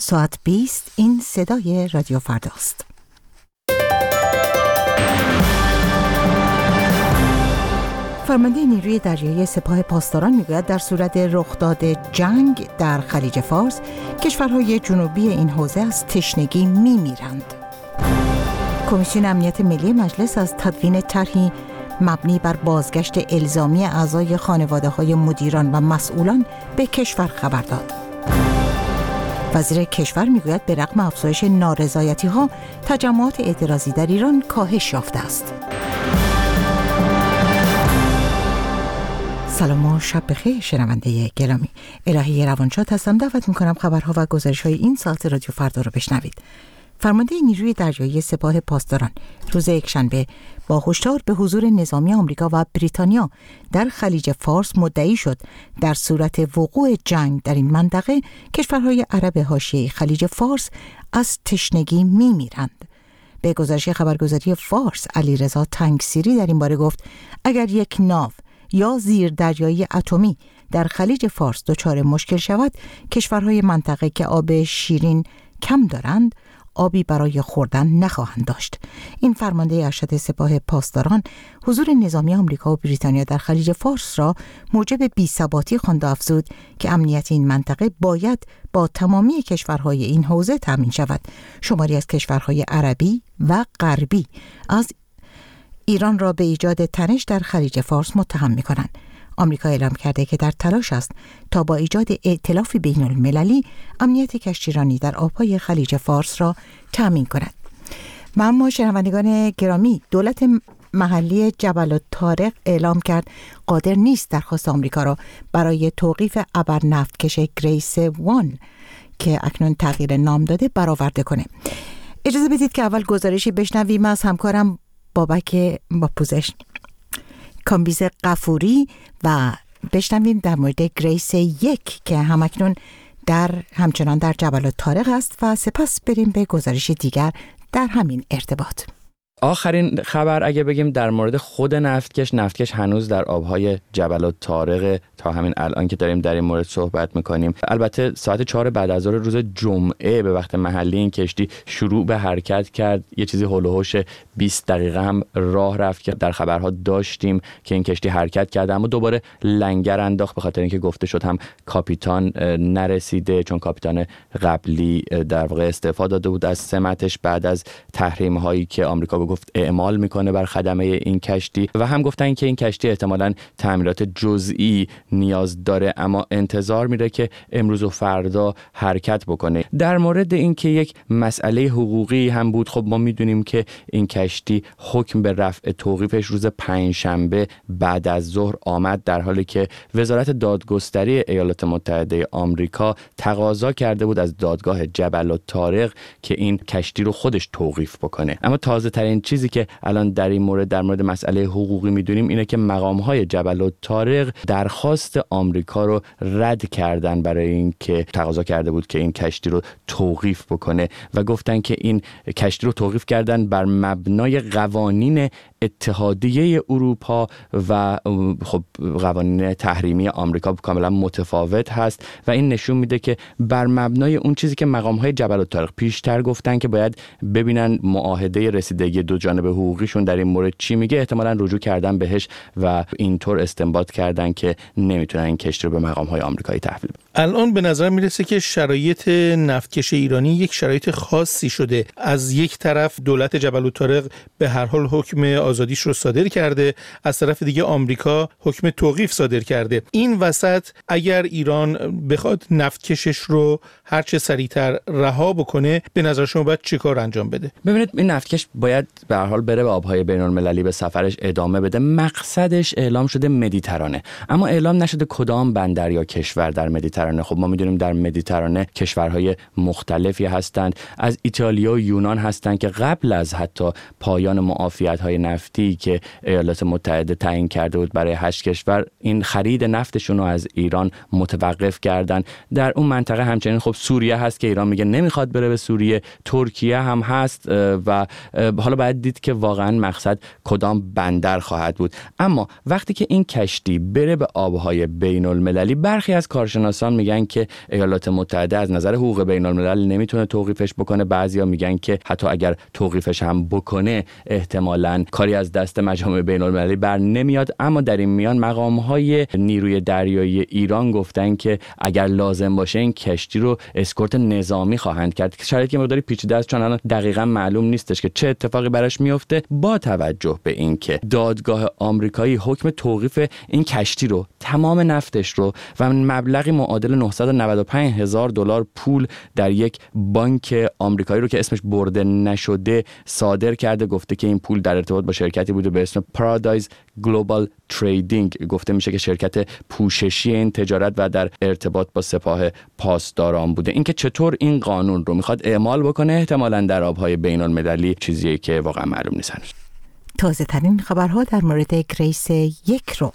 ساعت 20 این صدای رادیو فرداست. فرمانده نیروی دریایی سپاه پاسداران میگوید در صورت رخداد جنگ در خلیج فارس کشورهای جنوبی این حوزه از تشنگی میمیرند. کمیسیون امنیت ملی مجلس از تدوین طرحی مبنی بر بازگشت الزامی اعضای خانواده‌های مدیران و مسئولان به کشور خبر داد. وزیر کشور میگوید به رغم افزایش نارضایتی‌ها تجمعات اعتراضی در ایران کاهش یافته است. سلام و شب بخیر شنونده گرامی. الهی روانشاد هستم. دعوت میکنم خبرها و گزارش‌های این ساعت رادیو فردا رو بشنوید. فرمانده نیروی دریایی سپاه پاسداران روز یکشنبه با هشدار به حضور نظامی آمریکا و بریتانیا در خلیج فارس مدعی شد در صورت وقوع جنگ در این منطقه کشورهای عرب حاشیه خلیج فارس از تشنگی میمیرند. به گزارش خبرگزاری فارس علیرضا تنگسیری در این باره گفت اگر یک ناو یا زیردریایی اتمی در خلیج فارس دچار مشکل شود، کشورهای منطقه که آب شیرین کم دارند آبی برای خوردن نخواهند داشت. این فرمانده ارشد سپاه پاسداران حضور نظامی آمریکا و بریتانیا در خلیج فارس را موجب بی‌ثباتی خواند و افزود که امنیت این منطقه باید با تمامی کشورهای این حوزه تامین شود. شماری از کشورهای عربی و غربی از ایران را به ایجاد تنش در خلیج فارس متهم می‌کنند. آمریکا اعلام کرده که در تلاش است تا با ایجاد ائتلافی بین‌المللی امنیت کشتیرانی در آب‌های خلیج فارس را تامین کند. و اما شنوندگان گرامی، دولت محلی جبل الطارق اعلام کرد قادر نیست درخواست آمریکا را برای توقیف ابرنفتکش گریس وان که اکنون تغییر نام داده برآورده کنه. اجازه بدید که اول گزارشی بشنویم از همکارم بابک با پوزش کامبیز غفوری و بشنویم در مورد گریس یک که همکنون همچنان در جبل الطارق است و سپس بریم به گزارش دیگر در همین ارتباط. آخرین خبر اگه بگیم در مورد خود نفتکش هنوز در آبهای جبل الطارق تا همین الان که داریم در این مورد صحبت میکنیم. البته ساعت 4 بعد از ظهر روز جمعه به وقت محلی این کشتی شروع به حرکت کرد. یه چیزی هول و هوش 20 دقیقه هم راه رفت که در خبرها داشتیم که این کشتی حرکت کرده، اما دوباره لنگر انداخت به خاطر اینکه گفته شد هم کاپیتان نرسیده، چون کاپیتان قبلی در واقع استعفا داده بود از سمتش بعد از تحریم هایی که آمریکا گفت اعمال میکنه بر خدمه این کشتی، و هم گفتن که این کشتی احتمالاً تعمیرات جزئی نیاز داره اما انتظار میره که امروز و فردا حرکت بکنه. در مورد این که یک مسئله حقوقی هم بود، خب ما میدونیم که این کشتی حکم به رفع توقیفش روز پنجشنبه بعد از ظهر آمد، در حالی که وزارت دادگستری ایالات متحده آمریکا تقاضا کرده بود از دادگاه جبل الطارق که این کشتی رو خودش توقیف بکنه. اما تازه ترین چیزی که الان در این مورد در مورد مسئله حقوقی میدونیم اینه که مقام‌های جبل الطارق درخواست آمریکا رو رد کردن برای این که تقاضا کرده بود که این کشتی رو توقیف بکنه و گفتن که این کشتی رو توقیف کردن بر مبنای قوانین اتحادیه اروپا و خب قوانین تحریمی آمریکا کاملا متفاوت هست و این نشون میده که بر مبنای اون چیزی که مقام‌های جبل الطارق پیشتر گفتن که باید ببینن معاهده رسیدگی دو جانبه حقوقیشون در این مورد چی میگه، احتمالاً رجوع کردن بهش و اینطور استنباط کردن که نمیتونن این کشتی رو به مقام‌های آمریکایی تحویل بدن. الان به نظر میرسه که شرایط نفتکش ایرانی یک شرایط خاصی شده. از یک طرف دولت جبل الطارق به هر حال حکم آزادیش رو صادر کرده، از طرف دیگه آمریکا حکم توقیف صادر کرده. این وسط اگر ایران بخواد نفتکشش رو هر چه سریعتر رها بکنه، به نظر شما باید چه کار انجام بده؟ ببینید این نفتکش باید به هر حال بره به آبهای بین‌المللی، به سفرش ادامه بده. مقصدش اعلام شده مدیترانه، اما اعلام نشده کدام بندر یا کشور در مدیترانه. خب ما میدونیم در مدیترانه کشورهای مختلفی هستند، از ایتالیا و یونان هستند که قبل از حتی پایان معافیت‌های نفتی که ایالات متحده تعیین کرده بود برای 8 کشور، این خرید نفتشون رو از ایران متوقف کردن. در اون منطقه همچنین خب سوریه هست که ایران میگه نمیخواد بره به سوریه، ترکیه هم هست و حالا باید دید که واقعا مقصد کدام بندر خواهد بود. اما وقتی که این کشتی بره به آبهای بین المللی، برخی از کارشناسان میگن که ایالات متحده از نظر حقوق بین الملل نمیتونه توقیفش بکنه. بعضیا میگن که حتی اگر توقیفش هم بکنه احتمالاً کاری از دست مجامع بین المللی بر نمیاد. اما در این میان مقامهای نیروی دریایی ایران گفتن که اگر لازم باشه این کشتی رو اسکورت نظامی خواهند کرد. شرایطی مقداری پیچیده است چون الان دقیقاً معلوم نیستش که چه اتفاقی براش میفته، با توجه به اینکه دادگاه آمریکایی حکم توقیف این کشتی رو، تمام نفتش رو و مبلغی معادل $995,000 پول در یک بانک آمریکایی رو که اسمش برده نشده صادر کرده. گفته که این پول در ارتباط با شرکتی بوده به اسم پارادایز گلوبال تریدینگ. گفته میشه که شرکت پوششی این تجارت و در ارتباط با سپاه پاسداران بوده. اینکه چطور این قانون رو میخواد اعمال بکنه احتمالاً در آبهای بین المللی چیزیه که واقعا معلوم نیست. تازه ترین خبرها در مورد گریس یک رو،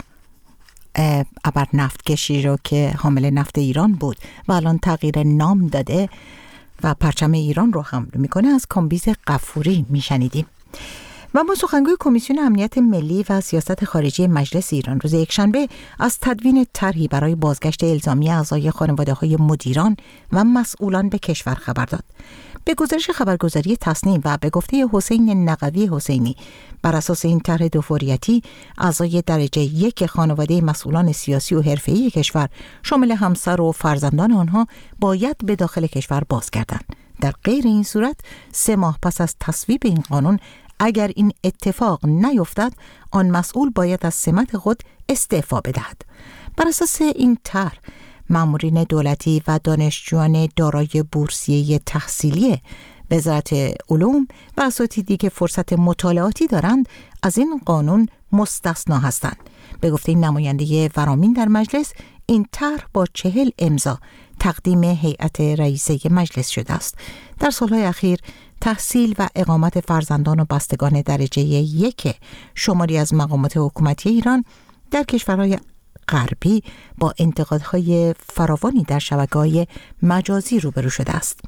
ابر نفتکشی رو که حامل نفت ایران بود و الان تغییر نام داده و پرچم ایران رو حمل میکنه، از کامبیز غفوری میشنیدیم. و ما سخنگوی کمیسیون امنیت ملی و سیاست خارجی مجلس ایران روز یکشنبه از تدوین طرحی برای بازگشت الزامی اعضای خانواده‌های مدیران و مسئولان به کشور خبر داد. به گزارش خبرگزاری تصنیم و به گفته حسین نقوی حسینی، بر اساس این طرح دوفوریتی اعضای درجه 1 خانواده مسئولان سیاسی و حرفه‌ای کشور شامل همسر و فرزندان آنها باید به داخل کشور بازگردند. در غیر این صورت 3 ماه پس از تصویب این قانون اگر این اتفاق نیفتد، آن مسئول باید از سمت خود استعفا بدهد. بر اساس این طرح مامورین دولتی و دانشجویان دارای بورسیه تحصیلی وزارت علوم و اساتیدی که فرصت مطالعاتی دارند از این قانون مستثنا هستند. به گفته نماینده ورامین در مجلس، این طرح با 40 امضا تقدیم هیئت رئیسه مجلس شده است. در سالهای اخیر تحصیل و اقامت فرزندان و بستگان درجه 1 شماری از مقامات حکومتی ایران در کشورهای غربی با انتقادهای فراوانی در شبکه‌های مجازی روبرو شده است.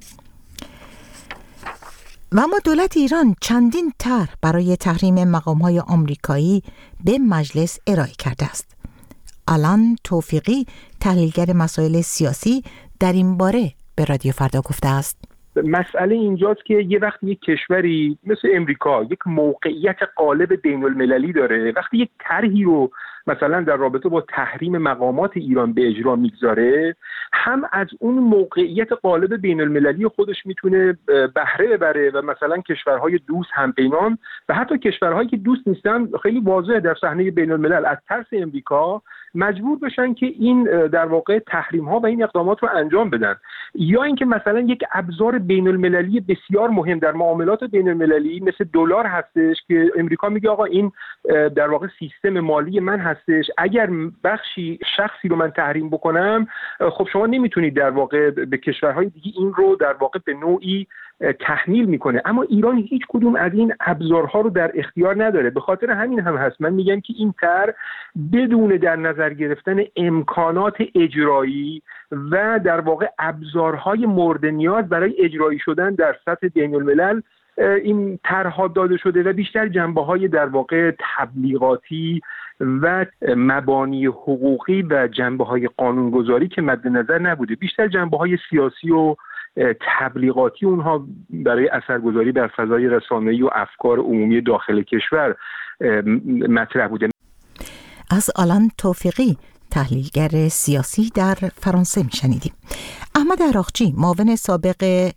و اما دولت ایران چندین طرح برای تحریم مقام‌های آمریکایی به مجلس ارائه کرده است. آلان توفیقی، تحلیلگر مسائل سیاسی، در این باره به رادیو فردا گفته است: مسئله اینجاست که یه وقت یک کشوری مثل امریکا یک موقعیت غالب بین المللی داره، وقتی یک طرحی رو مثلا در رابطه با تحریم مقامات ایران به اجرا میگذاره، هم از اون موقعیت غالب بین المللی خودش میتونه بهره ببره و مثلا کشورهای دوست همپیمان و حتی کشورهایی که دوست نیستن خیلی واضح در صحنه بین الملل از ترس امریکا مجبور بشن که این در واقع تحریم ها و این اقدامات رو انجام بدن، یا اینکه مثلا یک ابزار بین المللی بسیار مهم در معاملات بین المللی مثل دلار هستش که امریکا میگه آقا این در واقع سیستم مالی من هستش، اگر بخشی شخصی رو من تحریم بکنم خب شما نمیتونید در واقع به کشورهای دیگه این رو در واقع به نوعی تحمیل میکنه. اما ایران هیچ کدوم از این ابزارها رو در اختیار نداره. به خاطر همین هم هست من میگم که این طرح بدون در نظر گرفتن امکانات اجرایی و در واقع ابزارهای مورد نیاز برای اجرایی شدن در سطح بین الملل این طرح‌ها داده شده و بیشتر جنبه‌های در واقع تبلیغاتی و مبانی حقوقی و جنبه‌های قانونگذاری که مد نظر نبوده، بیشتر جنبه‌های سیاسی و تبلیغاتی اونها برای اثرگذاری بر فضای رسانه‌ای و افکار عمومی داخل کشور مطرح بوده. از آلان توفیقی، تحلیلگر سیاسی در فرانسه میشنیدیم. احمد عراقچی، معاون سابق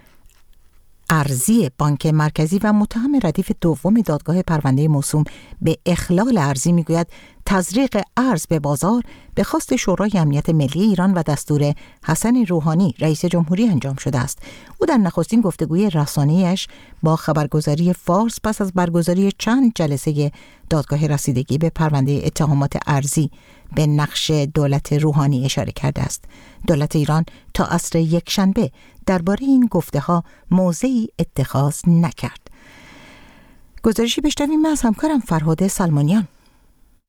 ارزی بانک مرکزی و متهم ردیف دوم دادگاه پرونده موسوم به اخلال ارزی میگوید تزریق ارز به بازار به خواست شورای امنیت ملی ایران و دستور حسن روحانی رئیس جمهوری انجام شده است. او در نخستین گفتگوی رسانه‌ایش با خبرگزاری فارس پس از برگزاری چند جلسه دادگاه رسیدگی به پرونده اتهامات ارزی به نقش دولت روحانی اشاره کرده است. دولت ایران تا عصر یکشنبه درباره این گفته‌ها موضعی اتخاذ نکرد. گزارشی بشنویم از همکارم فرهاد سلمانیان.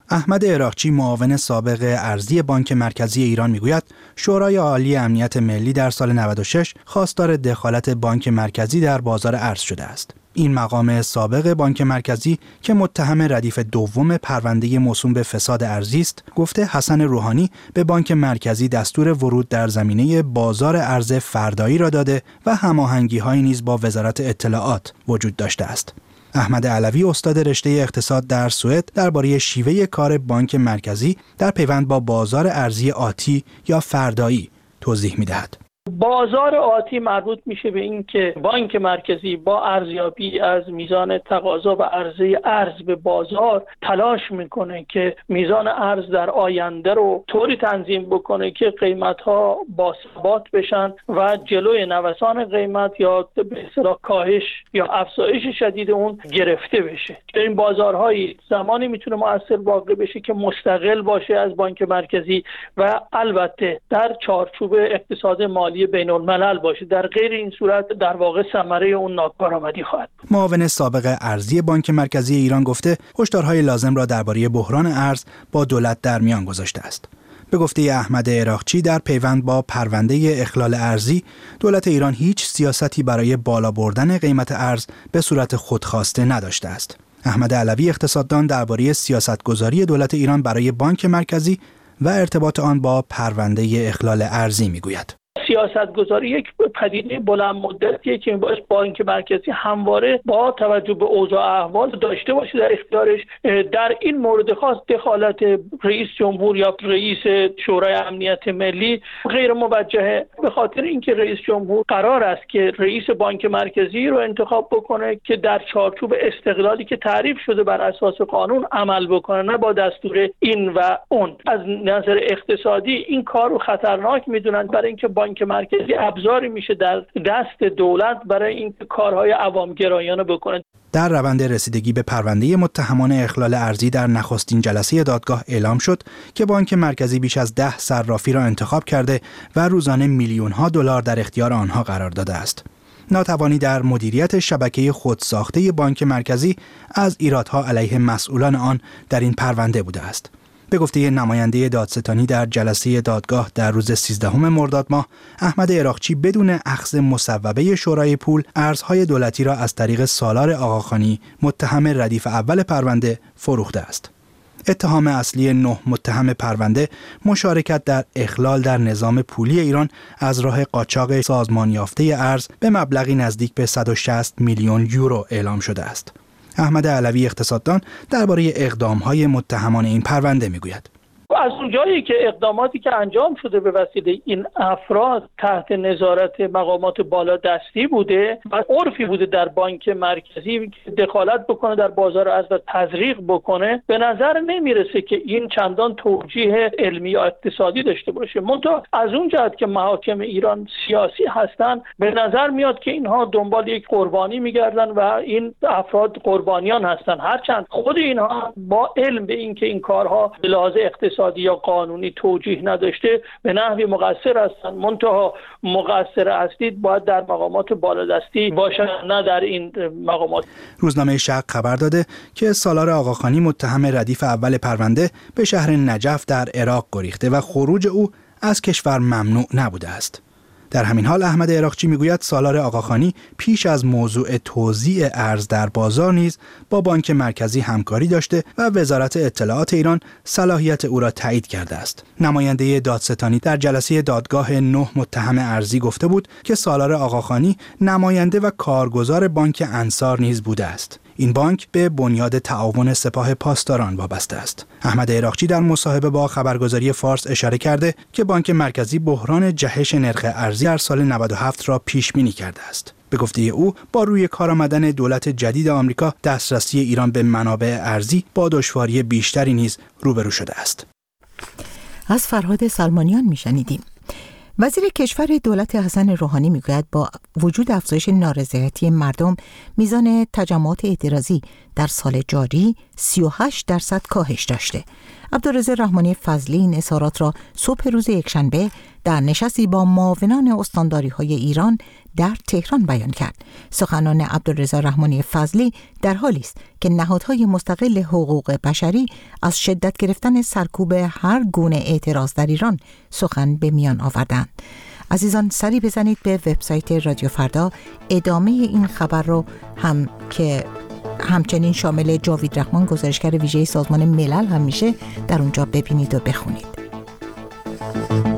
احمد عراقچی معاون سابق ارزی بانک مرکزی ایران میگوید شورای عالی امنیت ملی در سال 96 خواستار دخالت بانک مرکزی در بازار ارز شده است. این مقام سابق بانک مرکزی که متهم ردیف دوم پرونده موسوم به فساد ارزی است، گفته حسن روحانی به بانک مرکزی دستور ورود در زمینه بازار ارز فردایی را داده و هماهنگی‌هایی نیز با وزارت اطلاعات وجود داشته است. احمد علوی استاد رشته اقتصاد در سوئد درباره شیوه کار بانک مرکزی در پیوند با بازار ارزی آتی یا فردایی توضیح می‌دهد. بازار آتی مربوط میشه به این که بانک مرکزی با ارزیابی از میزان تقاضا و عرضه ارز به بازار تلاش میکنه که میزان ارز در آینده رو طوری تنظیم بکنه که قیمت‌ها باثبات بشن و جلوی نوسان قیمت یا به اصطلاح کاهش یا افزایش شدید اون گرفته بشه. این بازارهای زمانی میتونه مؤثر واقع بشه که مستقل باشه از بانک مرکزی و البته در چارچوب اقتصاد مالی بین الملل باشه. در غیر این صورت در واقع ثمره اون ناکارآمدی خواهد. معاون سابق ارزی بانک مرکزی ایران گفته هشدارهای لازم را درباره بحران ارز با دولت در میان گذاشته است. به گفته احمد عراقچی در پیوند با پرونده اخلال ارزی، دولت ایران هیچ سیاستی برای بالا بردن قیمت ارز به صورت خودخواسته نداشته است. احمد علوی اقتصاددان درباره سیاستگذاری دولت ایران برای بانک مرکزی و ارتباط آن با پرونده اخلال ارزی میگوید. سیاستگذاری یک پدیده بلند مدتیه که باعث بانک مرکزی همواره با توجه به اوضاع احوال داشته باشه در اختیارش. در این مورد خاص دخالت رئیس جمهور یا رئیس شورای امنیت ملی غیر موجهه، به خاطر اینکه رئیس جمهور قرار است که رئیس بانک مرکزی رو انتخاب بکنه که در چارچوب استقلالی که تعریف شده بر اساس قانون عمل بکنه، نه با دستور این و اون. از نظر اقتصادی این کار رو خطرناک میدونن، برای اینکه بانک مرکزی ابزاری میشه در دست دولت برای اینکه کارهای عوامگرایانه بکنه. در روند رسیدگی به پرونده متهمان اخلال ارزی در نخستین جلسه دادگاه اعلام شد که بانک مرکزی بیش از 10 صرافی را انتخاب کرده و روزانه میلیون‌ها دلار در اختیار آنها قرار داده است. ناتوانی در مدیریت شبکه خودساخته بانک مرکزی از ایرادها علیه مسئولان آن در این پرونده بوده است. به گفته نماینده دادستانی در جلسه دادگاه در روز 13 مرداد ماه، احمد عراقچی بدون اخذ مصوبه شورای پول ارزهای دولتی را از طریق سالار آقاخانی متهم ردیف اول پرونده فروخته است. اتهام اصلی 9 متهم پرونده مشارکت در اخلال در نظام پولی ایران از راه قاچاق سازمان یافته ارز به مبلغی نزدیک به 160 میلیون یورو اعلام شده است. احمد علوی اقتصاددان درباره اقدام‌های متهمان این پرونده میگوید. از اونجایی که اقداماتی که انجام شده به وسیله این افراد تحت نظارت مقامات بالادستی بوده و عرفی بوده در بانک مرکزی که دخالت بکنه در بازار ارز و تزریق بکنه، به نظر نمیرسه که این چندان توجیه علمی یا اقتصادی داشته باشه. منتها از اون جهت که محاکم ایران سیاسی هستن، به نظر میاد که اینها دنبال یک قربانی میگردن و این افراد قربانیان هستن، هرچند خود اینها با علم به این که این کارها به لحاظ اقتصادی یا قانونی توجیه نداشته به نحوی مقصر هستند. منتها مقصر اصلی باید در مقامات بالادستی باشند، نه در این مقامات. روزنامه شرق خبر داده که سالار آقاخانی متهم ردیف اول پرونده به شهر نجف در عراق گریخته و خروج او از کشور ممنوع نبوده است. در همین حال احمد عراقچی میگوید سالار آقاخانی پیش از موضوع توزیع ارز در بازار نیز با بانک مرکزی همکاری داشته و وزارت اطلاعات ایران صلاحیت او را تایید کرده است. نماینده دادستانی در جلسه دادگاه 9 متهم ارزی گفته بود که سالار آقاخانی نماینده و کارگزار بانک انصار نیز بوده است. این بانک به بنیاد تعاون سپاه پاسداران وابسته است. احمد عراقچی در مصاحبه با خبرگزاری فارس اشاره کرده که بانک مرکزی بحران جهش نرخ ارزی در سال 97 را پیش بینی کرده است. به گفته او با روی کار آمدن دولت جدید آمریکا دسترسی ایران به منابع ارزی با دشواری بیشتری نیز روبرو شده است. از فرهاد سلمانیان میشنیدیم. وزیر کشور دولت حسن روحانی میگوید با وجود افزایش نارضایتی مردم، میزان تجمعات اعتراضی در سال جاری 38% کاهش داشته. عبدالرزاق رحمانی فضلی این اظهارات را صبح روز یکشنبه در نشستی با معاونان استانداری‌های ایران در تهران بیان کرد. سخنان عبدالرضا رحمانی فضلی در حالی است که نهادهای مستقل حقوق بشری از شدت گرفتن سرکوب هر گونه اعتراض در ایران سخن به میان آوردند. عزیزان سری بزنید به وبسایت رادیو فردا، ادامه این خبر رو هم که همچنین شامل جاوید رحمان گزارشگر ویژه سازمان ملل هم میشه در اونجا ببینید و بخونید.